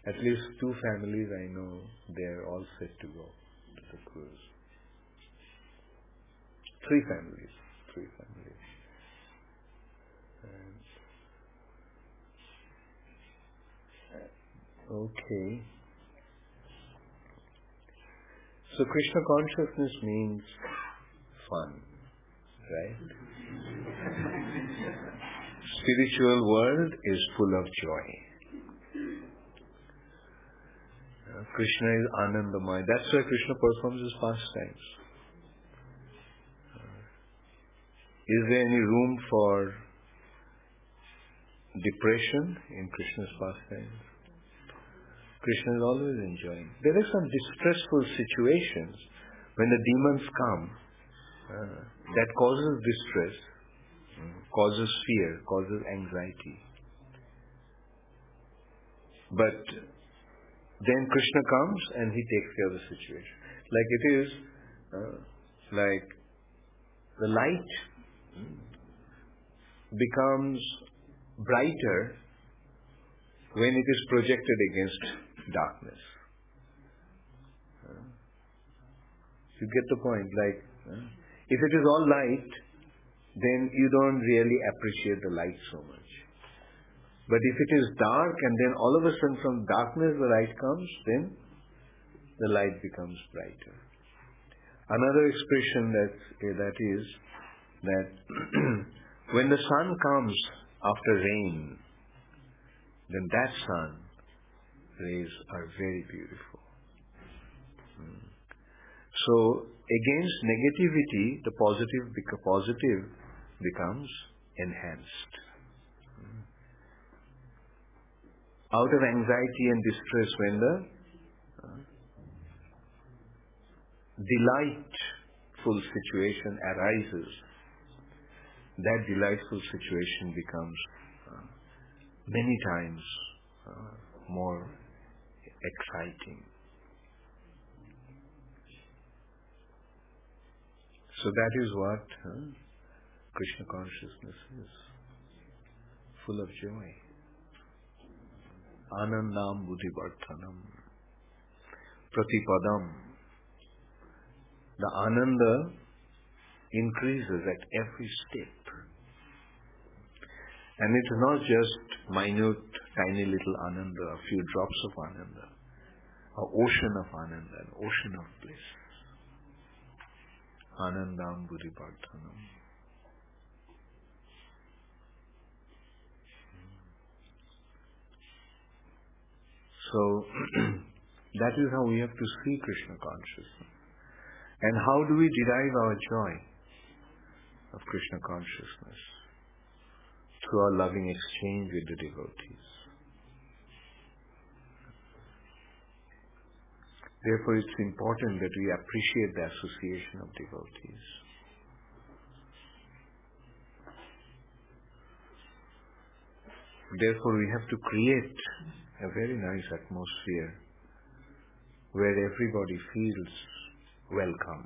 At least 2 families I know, they're all set to go to the cruise. 3 families. Okay. So Krishna consciousness means fun, right? Spiritual world is full of joy. Krishna is Anandamaya. That's why Krishna performs his pastimes. Is there any room for depression in Krishna's pastimes? Krishna is always enjoying. There are some distressful situations when the demons come that causes distress, causes fear, causes anxiety. But then Krishna comes and he takes care of the situation. Like it is, like the light becomes brighter when it is projected against darkness. You get the point? Like, if it is all light, then you don't really appreciate the light so much. But if it is dark and then all of a sudden from darkness the light comes, then the light becomes brighter. Another expression that is that when the sun comes after rain, then that sun rays are very beautiful. So against negativity, the positive becomes enhanced. Out of anxiety and distress, when the delightful situation arises, that delightful situation becomes many times more exciting. So that is what Krishna consciousness is. Full of joy. Anandam buddhivardhanam. Pratipadam. The ananda increases at every step. And it is not just minute, tiny little ananda, a few drops of ananda. An ocean of ananda, an ocean of bliss. Anandam buddhivardhanam. So, that is how we have to see Krishna consciousness. And how do we derive our joy of Krishna consciousness? Through our loving exchange with the devotees. Therefore, it's important that we appreciate the association of devotees. Therefore, we have to create a very nice atmosphere where everybody feels welcome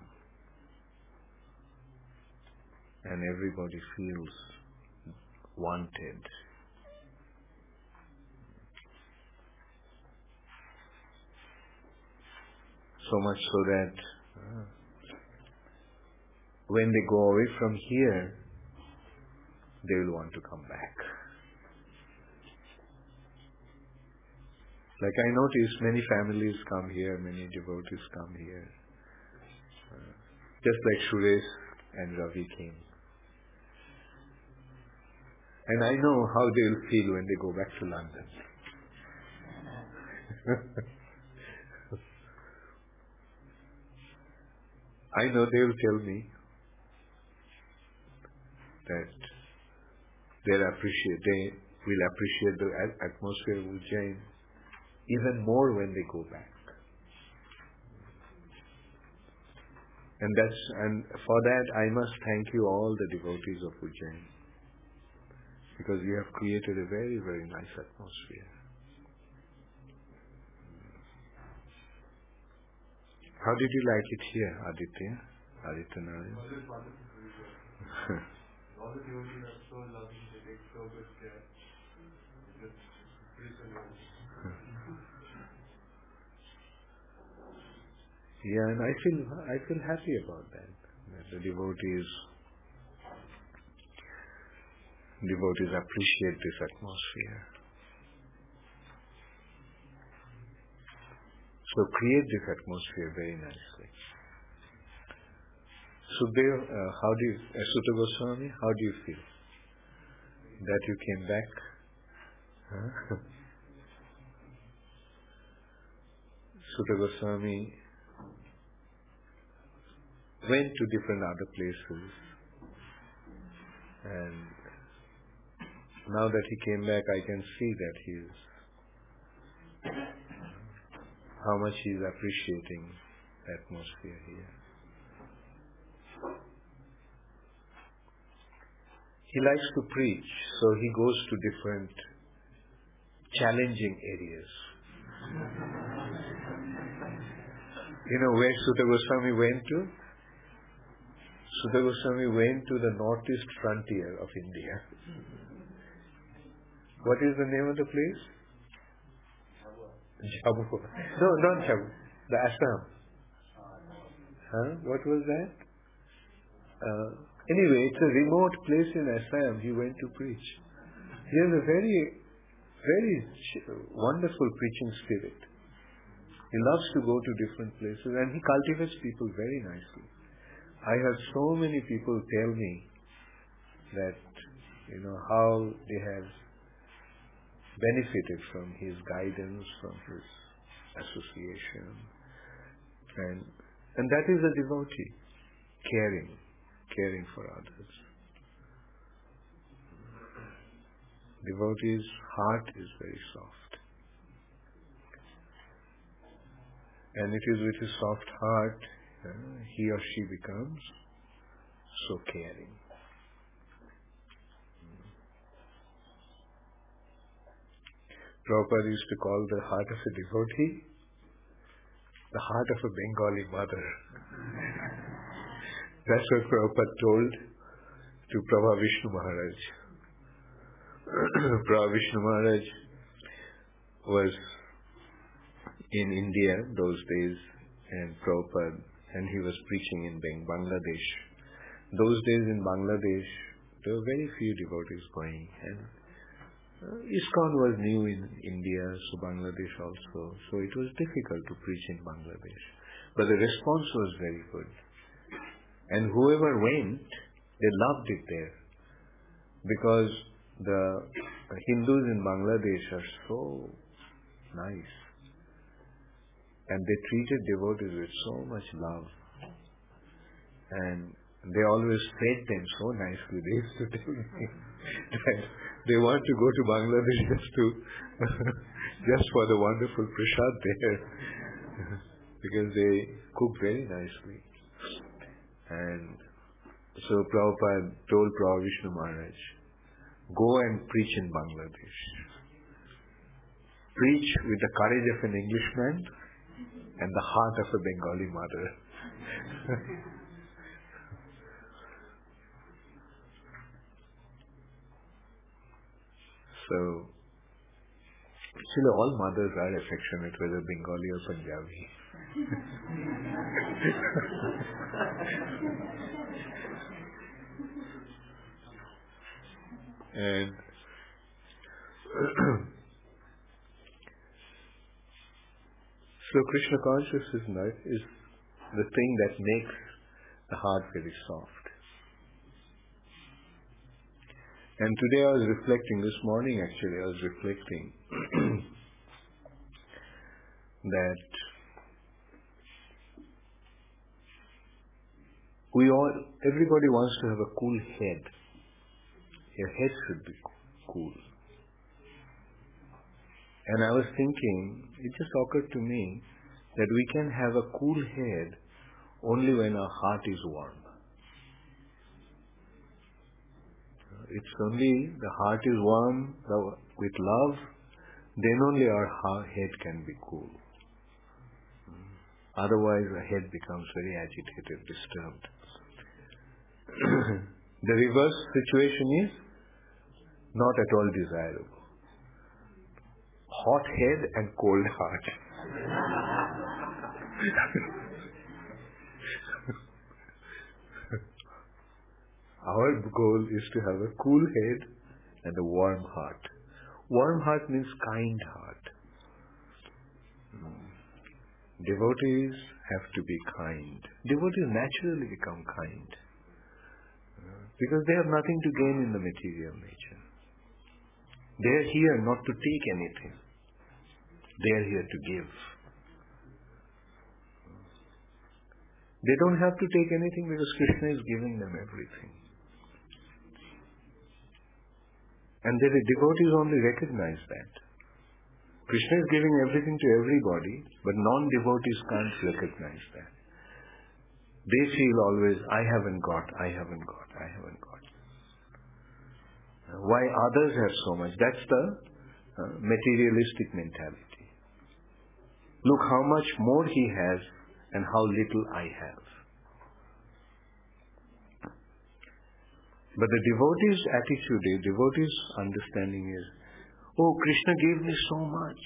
and everybody feels wanted. So much so that when they go away from here, they will want to come back. Like I noticed, many families come here, many devotees come here. Just like Suresh and Ravi came. And I know how they will feel when they go back to London. I know they will tell me that they will appreciate the atmosphere of Ujjain even more when they go back. And for that I must thank you all the devotees of Ujjain, because you have created a very, very nice atmosphere. How did you like it here, Aditya Narayan? All the devotees are so loving, they take so good care. Just Yeah, and I feel happy about that. That the devotees appreciate this atmosphere. So create this atmosphere very nicely. Sukhdev, Sutta Goswami, how do you feel that you came back? Huh? Sutta Goswami went to different other places, and now that he came back, I can see that how much he is appreciating the atmosphere here. He likes to preach, so he goes to different challenging areas. You know where Sutta Goswami went to? Sutta Goswami went to the northeast frontier of India. What is the name of the place? Jabu. No, not Jabu. The Assam. Huh? What was that? Anyway, it's a remote place in Assam. He went to preach. He has a very, very wonderful preaching spirit. He loves to go to different places, and he cultivates people very nicely. I have so many people tell me that, how they have benefited from his guidance, from his association. And that is a devotee, caring for others. Devotee's heart is very soft. And it is with his soft heart he or she becomes so caring. Prabhupada used to call the heart of a devotee the heart of a Bengali mother. That's what Prabhupada told to Prabha Vishnu Maharaj. Prabha Vishnu Maharaj was in India those days, and he was preaching in Bangladesh. Those days in Bangladesh, there were very few devotees going, and ISKCON was new in India, so Bangladesh also. So it was difficult to preach in Bangladesh. But the response was very good. And whoever went, they loved it there. Because the Hindus in Bangladesh are so nice. And they treated devotees with so much love. And they always fed them so nicely. They used to tell me that they want to go to Bangladesh just for the wonderful prasad there. Because they cook very nicely. And so Prabhupada told Prabhupada Vishnu Maharaj, go and preach in Bangladesh. Preach with the courage of an Englishman and the heart of a Bengali mother. So, actually all mothers are affectionate, whether Bengali or Punjabi. And so Krishna consciousness is the thing that makes the heart very soft. And today I was reflecting, this morning actually, I was reflecting that everybody wants to have a cool head. Your head should be cool. And I was thinking, it just occurred to me that we can have a cool head only when our heart is warm. It's only the heart is warm with love, then only our head can be cool. Otherwise, the head becomes very agitated, disturbed. The reverse situation is not at all desirable. Hot head and cold heart. Our goal is to have a cool head and a warm heart. Warm heart means kind heart. Devotees have to be kind. Devotees naturally become kind because they have nothing to gain in the material nature. They are here not to take anything. They are here to give. They don't have to take anything because Krishna is giving them everything. And the devotees only recognize that. Krishna is giving everything to everybody, but non-devotees can't recognize that. They feel always, I haven't got. Why others have so much? That's the materialistic mentality. Look how much more he has and how little I have. But the devotee's attitude, the devotee's understanding is, oh, Krishna gave me so much.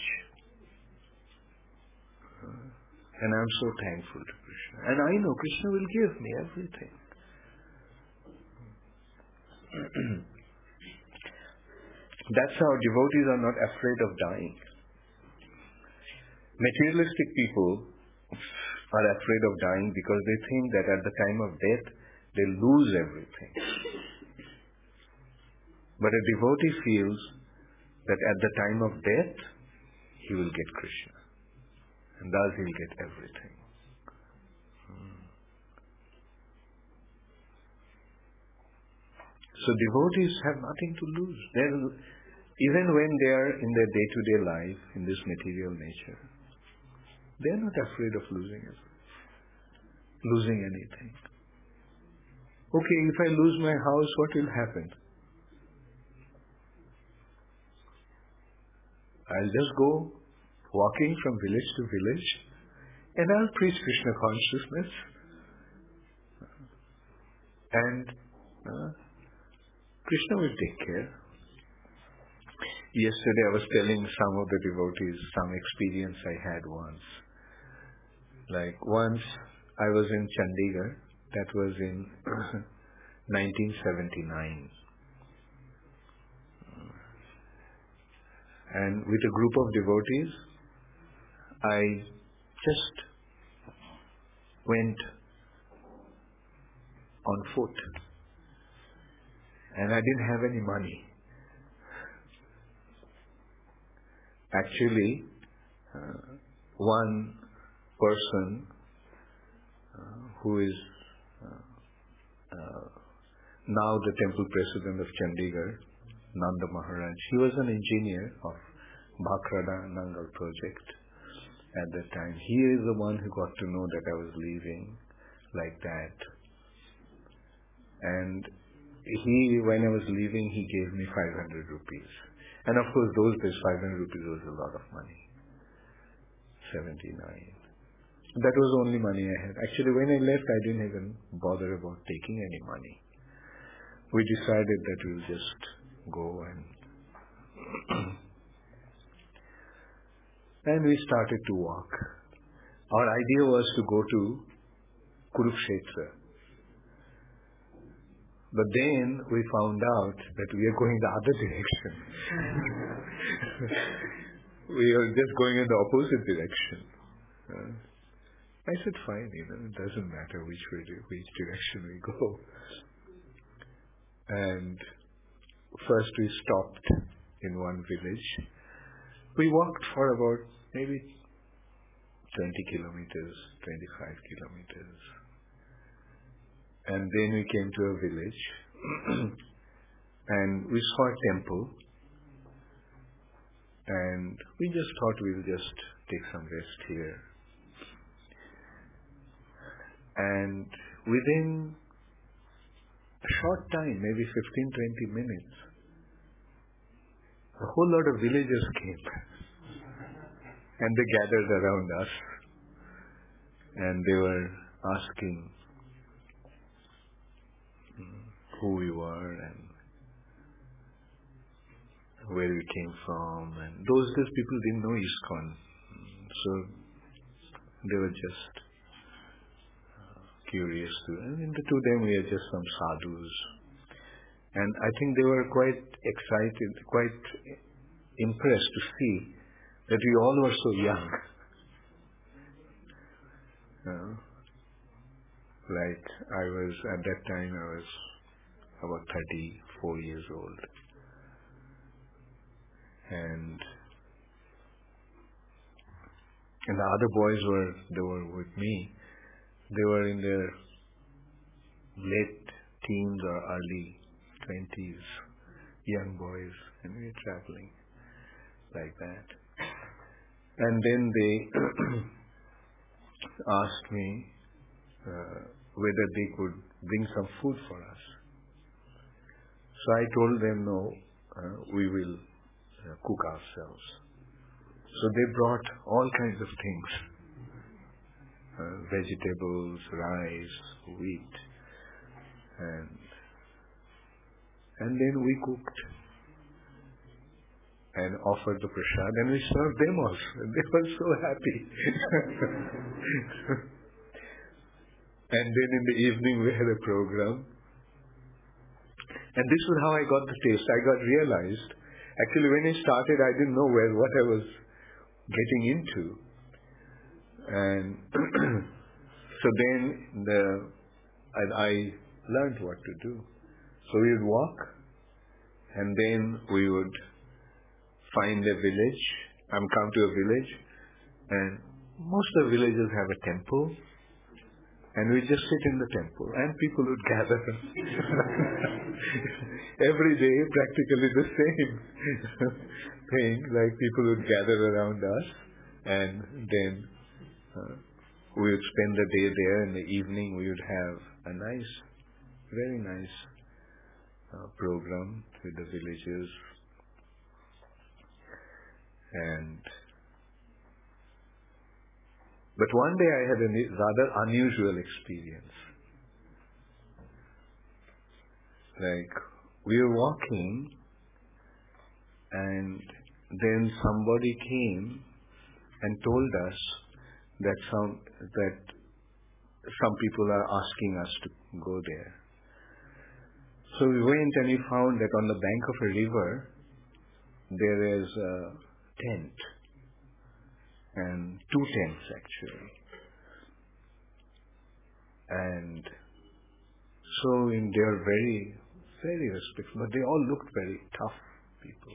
And I'm so thankful to Krishna. And I know Krishna will give me everything. That's how devotees are not afraid of dying. Materialistic people are afraid of dying because they think that at the time of death, they lose everything. But a devotee feels that at the time of death, he will get Krishna. And thus he will get everything. So devotees have nothing to lose. Even when they are in their day-to-day life, in this material nature, they are not afraid of losing anything. Okay, if I lose my house, what will happen? I'll just go walking from village to village and I'll preach Krishna consciousness. And Krishna will take care. Yesterday I was telling some of the devotees some experience I had once. Like once I was in Chandigarh, that was in 1979. And with a group of devotees, I just went on foot. And I didn't have any money. Actually, one person who is now the temple president of Chandigarh, Nanda Maharaj, he was an engineer of Bhakrada Nangal project at that time. He is the one who got to know that I was leaving like that. And when I was leaving, he gave me 500 rupees. And of course, those days, 500 rupees was a lot of money. 79. That was the only money I had. Actually, when I left, I didn't even bother about taking any money. We decided that we'll just go and we started to walk. Our idea was to go to Kurukshetra. But then we found out that we are going the other direction. We are just going in the opposite direction. I said, fine, it doesn't matter which direction we go. And first we stopped in one village. We walked for about maybe 20 kilometers, 25 kilometers. And then we came to a village and we saw a temple. And we just thought we'll just take some rest here. And within a short time, maybe 15-20 minutes, a whole lot of villagers came. And they gathered around us. And they were asking who we were and where we came from. And those days people didn't know ISKCON. So they were just curious to. And to them we are just some sadhus And I think they were quite excited, quite impressed to see that we all were so young. Like at that time I was about 34 years old. And the other boys were with me. They were in their late teens or early 20s, young boys, and we were traveling like that. And then they asked me whether they could bring some food for us. So I told them, no, we will cook ourselves. So they brought all kinds of things, vegetables, rice, wheat, and then we cooked and offered the prasad, and we served them also. They were so happy. And then in the evening we had a program. And this is how I got the taste. I got realized, actually when I started, I didn't know what I was getting into. And so then I learned what to do. So we would walk, and then we would find a village, come to a village, and most of the villages have a temple, and we just sit in the temple, and people would gather. Every day, practically the same thing, like people would gather around us, and then we would spend the day there. In the evening, we would have a nice, very nice program with the villages. But one day I had a rather unusual experience. Like, we were walking, and then somebody came and told us that some people are asking us to go there. So we went, and we found that on the bank of a river there is a tent, and 2 tents actually. And so they are very, very respectful, but they all looked very tough people.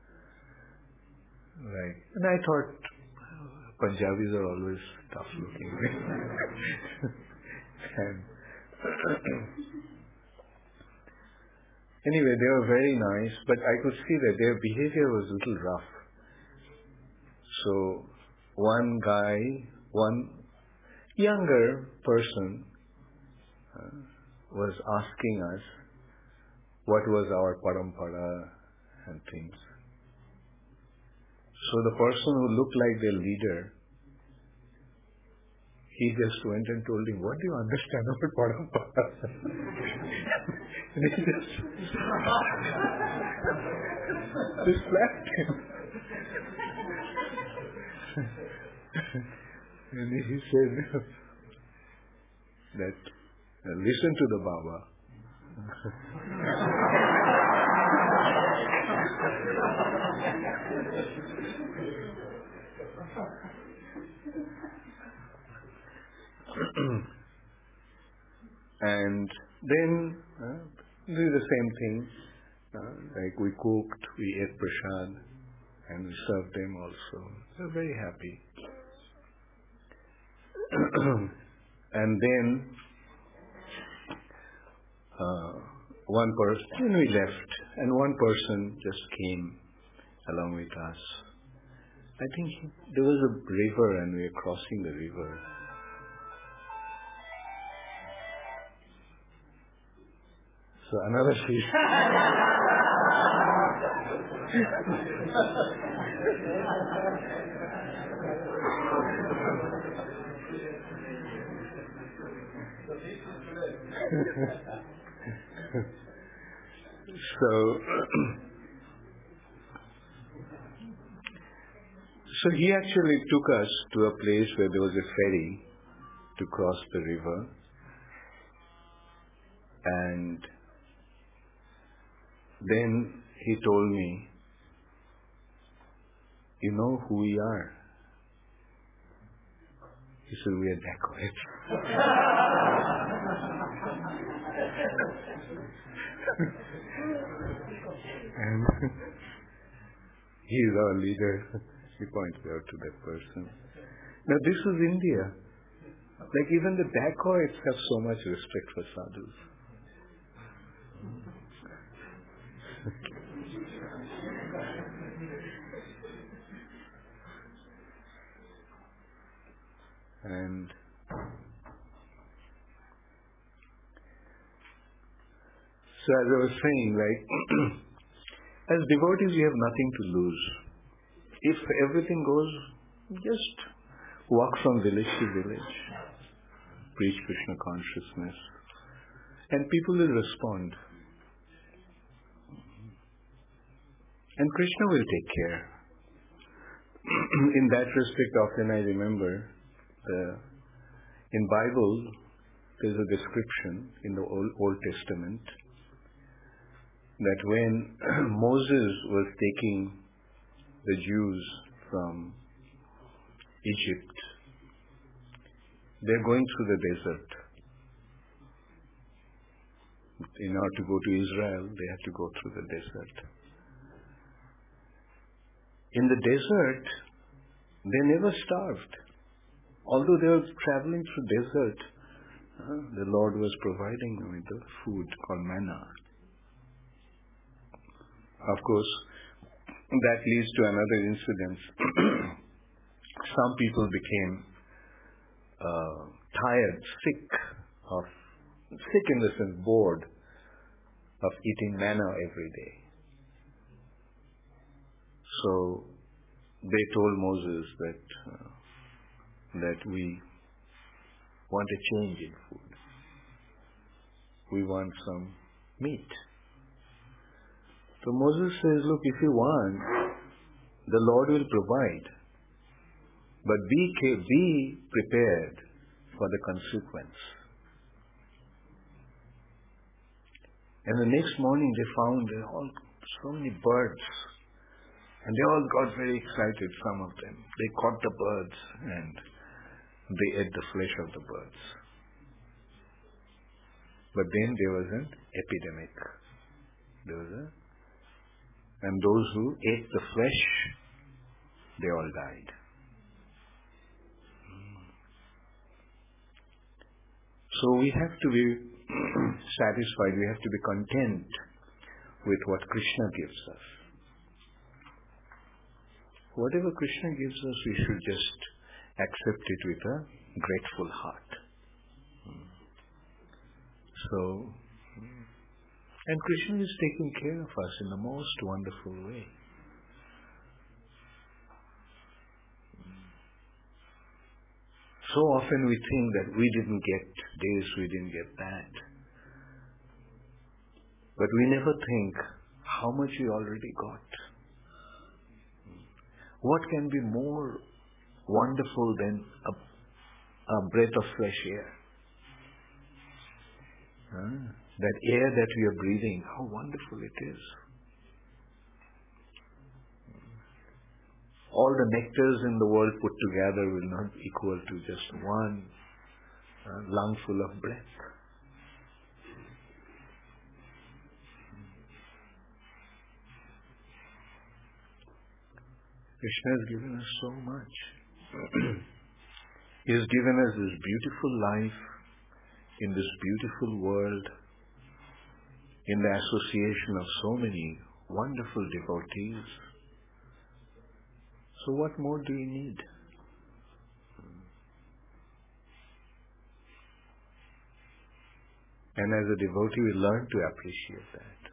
Right. And I thought, Punjabis are always tough looking. And anyway, they were very nice, but I could see that their behavior was a little rough. So one guy, one younger person was asking us what was our parampara and things. So the person who looked like their leader, he just went and told him, "What do you understand about parampara?" And he just slapped him. And he said that, listen to the Baba. And then do the same thing. Like we cooked, we ate prasad, and we served them also. They're very happy. And then one person, we left, and one person just came along with us. I think there was a river, and we were crossing the river. So another fish. So he actually took us to a place where there was a ferry to cross the river, and Then he told me, you know who we are? He said, we are dacoits. And he is our leader. He points out to that person. Now this is India. Like even the dacoits have so much respect for sadhus. And so as I was saying, like, as devotees we have nothing to lose. If everything goes, just walk from village to village, preach Krishna consciousness, and people will respond. And Krishna will take care. In that respect, often I remember in Bible there's a description in the Old Testament that when Moses was taking the Jews from Egypt, they're going through the desert. In order to go to Israel, they had to go through the desert. In the desert, they never starved. Although they were traveling through desert, the Lord was providing them with the food called manna. Of course, that leads to another incident. Some people became tired, sick in the sense bored of eating manna every day. So they told Moses that we want a change in food. We want some meat. So Moses says, look, if you want, the Lord will provide. But be prepared for the consequence. And the next morning they found so many birds. And they all got very excited, some of them. They caught the birds and they ate the flesh of the birds. But then there was an epidemic. And those who ate the flesh, they all died. So we have to be satisfied, we have to be content with what Krishna gives us. Whatever Krishna gives us, we should just accept it with a grateful heart. So, and Krishna is taking care of us in the most wonderful way. So often we think that we didn't get this, we didn't get that. But we never think how much we already got. What can be more wonderful than a breath of fresh air? That air that we are breathing, how wonderful it is. All the nectars in the world put together will not equal to just one lungful of breath. Krishna has given us so much. He has given us this beautiful life in this beautiful world, in the association of so many wonderful devotees. So what more do we need? And as a devotee, we learn to appreciate that.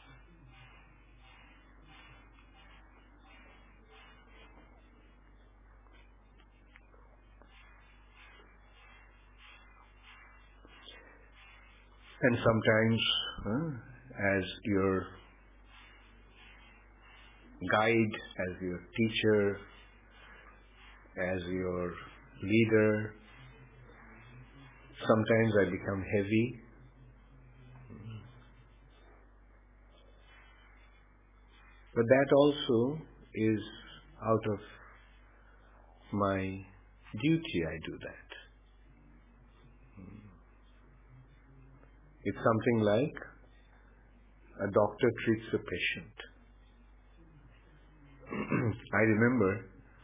And sometimes, as your guide, as your teacher, as your leader, sometimes I become heavy. But that also is out of my duty, I do that. It's something like a doctor treats a patient. I remember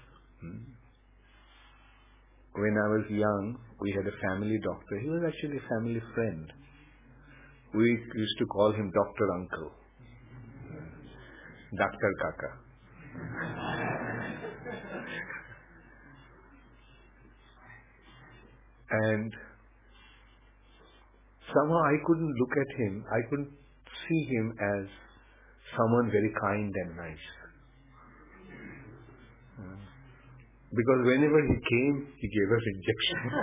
when I was young, we had a family doctor. He was actually a family friend. We used to call him Dr. Uncle, Dr. Kaka. And somehow I couldn't look at him. I couldn't see him as someone very kind and nice. Because whenever he came, he gave us injections.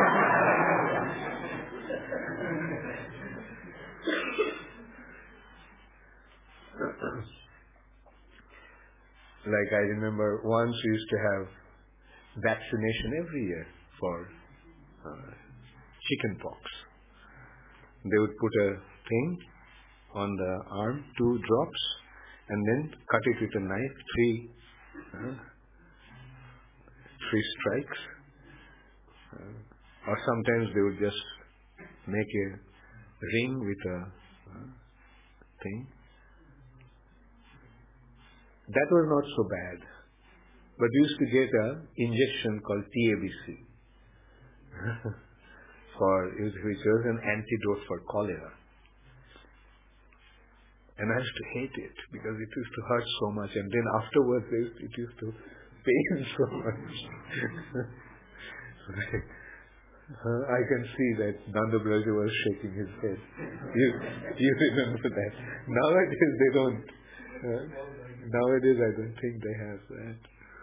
Like I remember once we used to have vaccination every year for chicken pox. They would put a thing on the arm, 2 drops, and then cut it with a knife, 3 strikes. Or sometimes they would just make a ring with a thing. That was not so bad. But we used to get an injection called TABC, which was an antidote for cholera. And I used to hate it because it used to hurt so much. And then afterwards it used to pain so much. I can see that Nanda Braja was shaking his head. You remember that. Nowadays they don't. Nowadays I don't think they have that.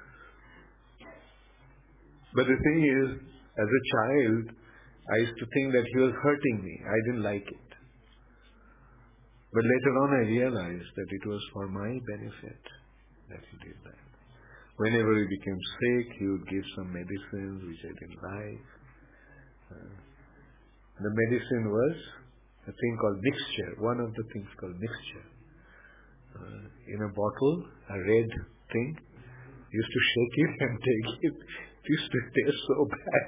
But the thing is, as a child, I used to think that he was hurting me. I didn't like it. But later on I realized that it was for my benefit that he did that. Whenever he became sick, he would give some medicines which I didn't like. The medicine was a thing called mixture, one of the things called mixture. In a bottle, a red thing, used to shake it and take it. It used to taste so bad.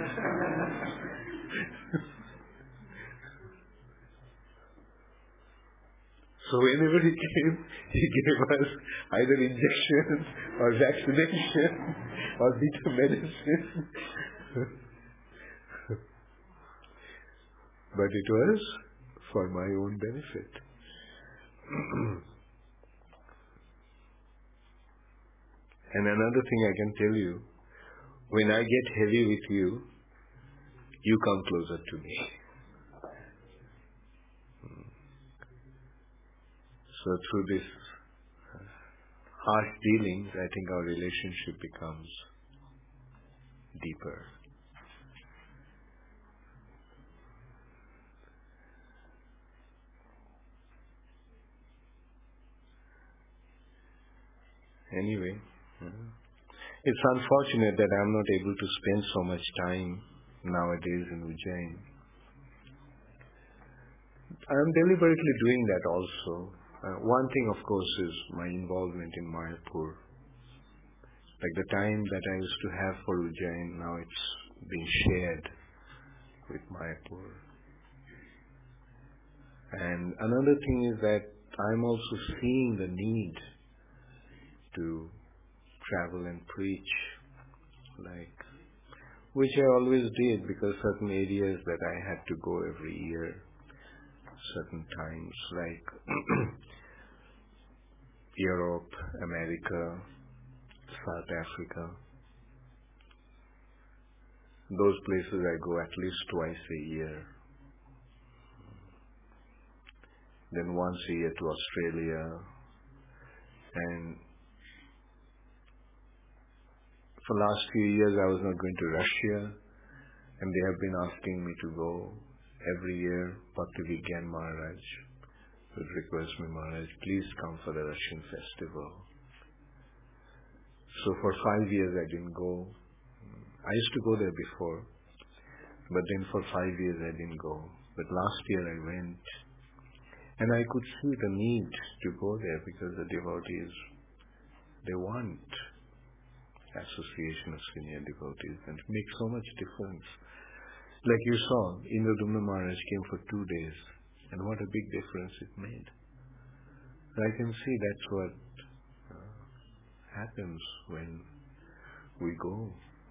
So whenever he came, he gave us either injections or vaccination or bitter medicine. But it was for my own benefit. And another thing I can tell you, when I get heavy with you, you come closer to me. So through this harsh dealings, I think our relationship becomes deeper. Anyway, it's unfortunate that I'm not able to spend so much time nowadays in Ujjain. I'm deliberately doing that also. One thing, of course, is my involvement in Mayapur. Like the time that I used to have for Ujjain, now it's being shared with Mayapur. And another thing is that I'm also seeing the need to travel and preach, which I always did, because certain areas that I had to go every year, certain times, like Europe, America, South Africa. Those places I go at least twice a year. Then once a year to Australia. And for the last few years I was not going to Russia, and they have been asking me to go every year. Bhakti Vigyan Maharaj would request me, Maharaj, please come for the Russian festival. So for 5 years I didn't go. I used to go there before, but then for 5 years I didn't go. But last year I went, And I could see the need to go there because the devotees, they want association of senior devotees, and it makes so much difference. Like you saw, Indradumna Maharaj came for 2 days, and what a big difference it made. So I can see that's what happens when we go.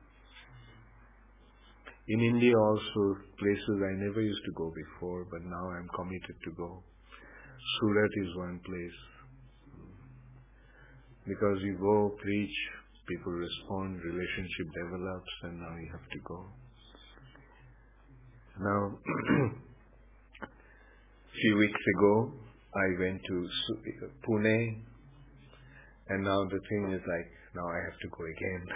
In India also, places I never used to go before, but now I'm committed to go. Surat is one place. Because you go, preach, people respond, relationship develops, and now you have to go. Now, few weeks ago, I went to Pune, and now the thing is like, now I have to go again.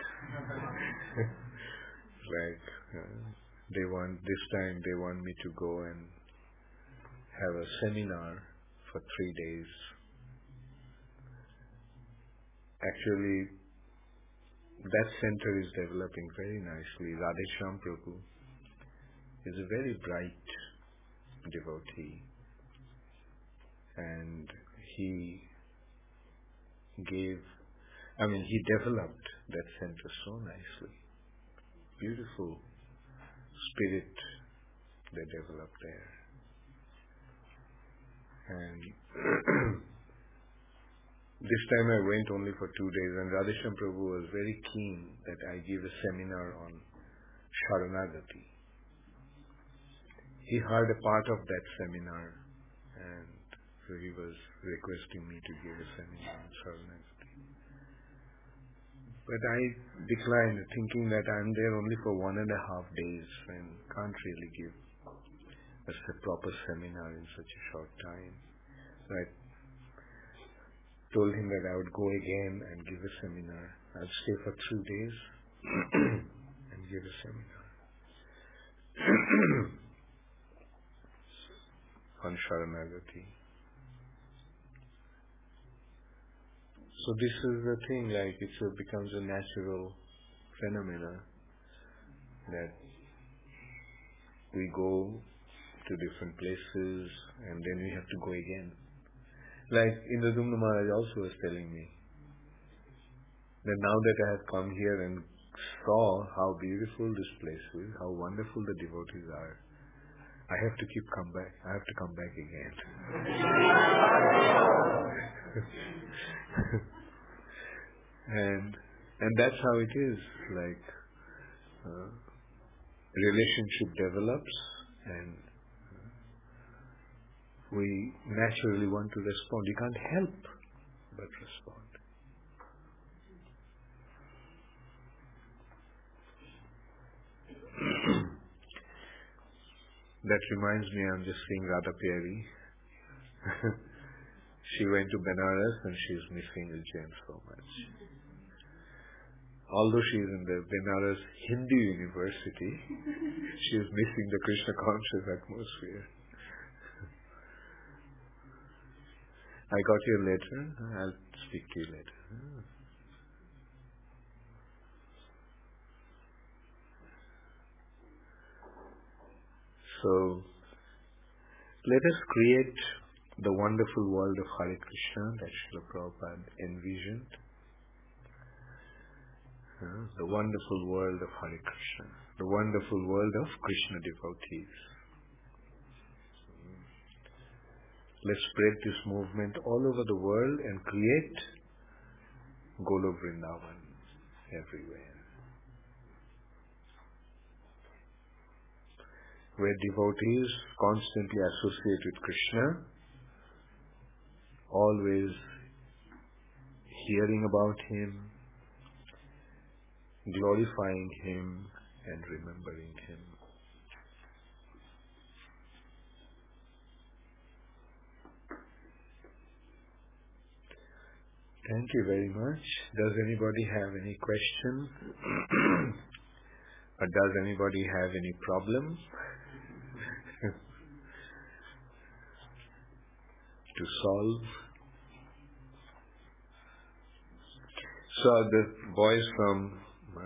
This time they want me to go and have a seminar for 3 days. Actually, that center is developing very nicely. Radheshyam Prabhu is a very bright devotee, and he developed that center so nicely. Beautiful spirit they developed there. And this time I went only for 2 days, and Radheshyam Prabhu was very keen that I give a seminar on Sharanagati. He heard a part of that seminar, and so he was requesting me to give a seminar on Sharanagati. But I declined, thinking that I'm there only for 1.5 days and can't really give a proper seminar in such a short time. So I told him that I would go again and give a seminar. I'd stay for 2 days and give a seminar on Sharanagati. So this is the thing, like it becomes a natural phenomena that we go to different places and then we have to go again. Like Indradumna Maharaj also was telling me that now that I have come here and saw how beautiful this place is, how wonderful the devotees are, I have to come back. I have to come back again. and that's how it is. Like relationship develops, and we naturally want to respond. You can't help but respond. That reminds me, I'm just seeing Radha Pyari. She went to Benares and she's missing Ujjain so much. Although she is in the Benares Hindu University, she is missing the Krishna conscious atmosphere. I got your letter. I'll speak to you later. So, let us create the wonderful world of Hare Krishna that Srila Prabhupada envisioned. The wonderful world of Hare Krishna. The wonderful world of Krishna devotees. Let's spread this movement all over the world and create Golo Vrindavan everywhere, where devotees constantly associate with Krishna, always hearing about Him, glorifying Him, and remembering Him. Thank you very much. Does anybody have any question? Or does anybody have any problem to solve? So the boys from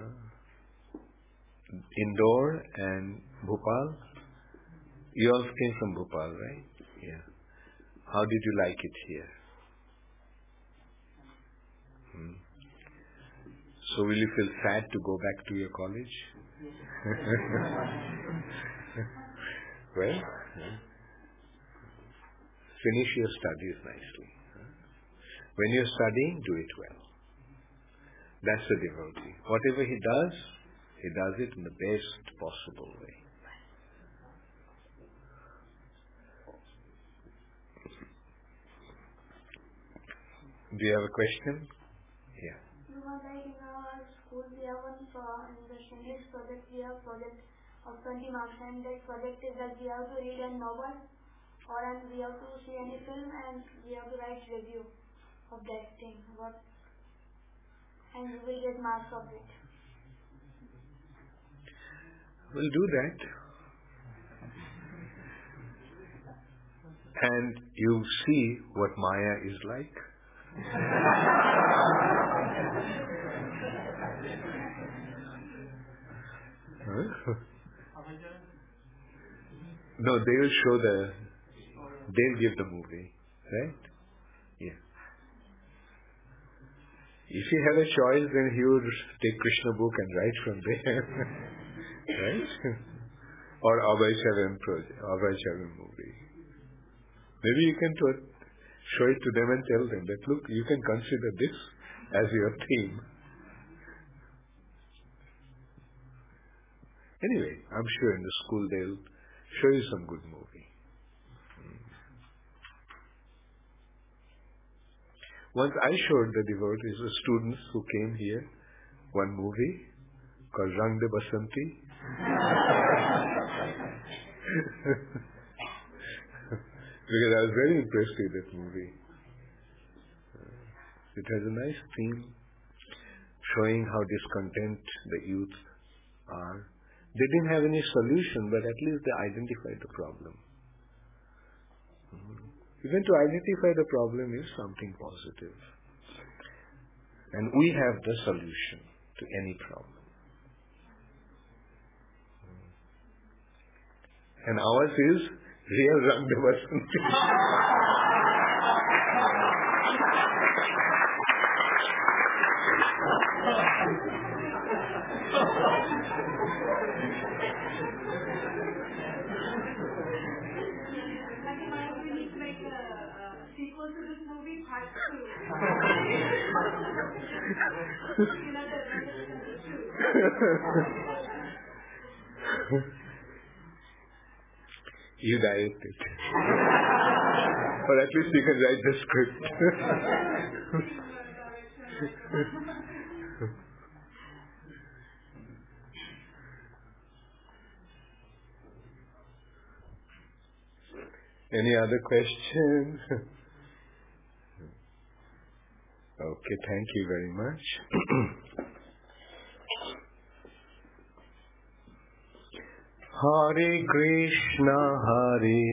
Indore and Bhopal, you all came from Bhopal, right? Yeah. How did you like it here? So will you feel sad to go back to your college? Well, finish your studies nicely. When you're studying, do it well. That's the devotee. Whatever he does it in the best possible way. Do you have a question? Yeah. Like in our school, we have one in the English project, we have project of 20 marks, and that project is that we have to read a novel or and we have to see any film and we have to write review of that thing. And we will get marks of it. We'll do that. And you see what Maya is like. No, they'll give the movie, right? Yeah. If you have a choice, then he would take Krishna book and write from there, right? Or Abhay movie. Maybe you can show it to them and tell them that, look, you can consider this as your theme. Anyway, I'm sure in the school they'll show you some good movie. Once I showed the devotees, the students who came here, one movie called Rang de Basanti. Because I was very impressed with that movie. It has a nice theme showing how discontent the youth are. They didn't have any solution, but at least they identified the problem. Even to identify the problem is something positive. And we have the solution to any problem. And ours is real Rang de Basanti. Sequel to this movie, part 2. You direct it. Or at least you can write the script. Any other questions? Okay, thank you very much. Hare Krishna, Hare